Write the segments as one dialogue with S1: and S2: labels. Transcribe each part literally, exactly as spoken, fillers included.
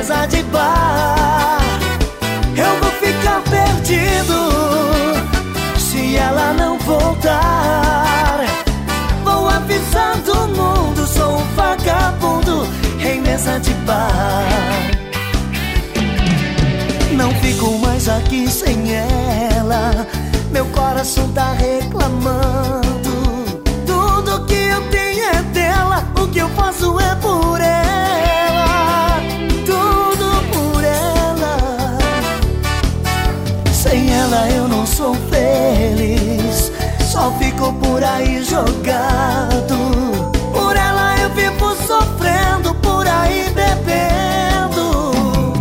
S1: mesa de bar. Eu vou ficar perdido se ela não voltar. Vou avisando o mundo, sou um vagabundo em mesa de bar. Não fico mais aqui sem ela, meu coração tá reclamando. Tudo que eu tenho é dela, o que eu faço é por ela, tudo por ela. Sem ela eu não sou feliz, só fico por aí jogado. Por ela eu vivo sofrendo, por aí bebendo,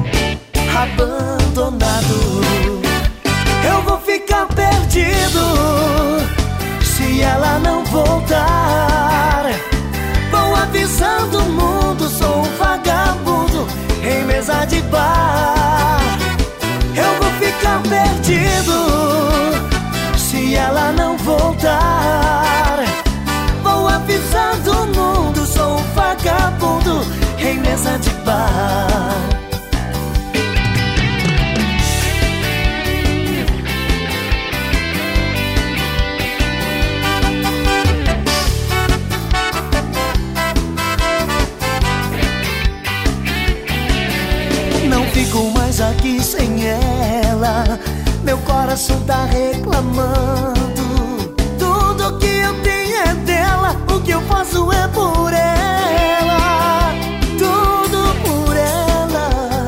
S1: abandonado. Eu vou ficar perdido se ela não voltar. Vou avisando o mundo, sou um vagabundo em mesa de bar. Eu vou ficar perdido se ela não voltar. Vou avisando o mundo, sou um vagabundo em mesa de bar. Não fico mais aqui sem ela, meu coração tá reclamando. Tudo que eu tenho é dela, o que eu faço é por ela, tudo por ela.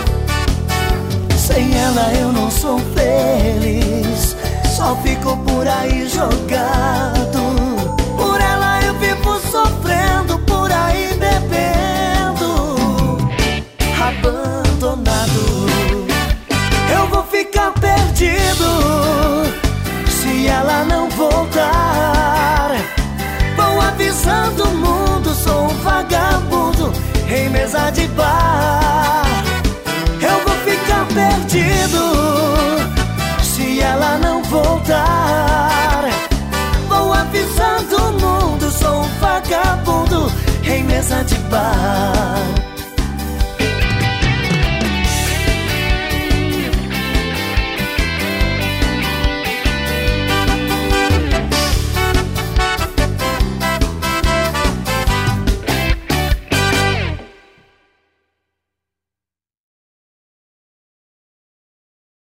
S1: Sem ela eu não sou feliz, só fico por aí jogado. Por ela eu vivo sofrendo, por aí bebendo, abandonado. Eu vou ficar perdido se ela não voltar. Vou avisando o mundo, sou um vagabundo em mesa de bar. Eu vou ficar perdido se ela não voltar. Vou avisando o mundo, sou um vagabundo em mesa de bar.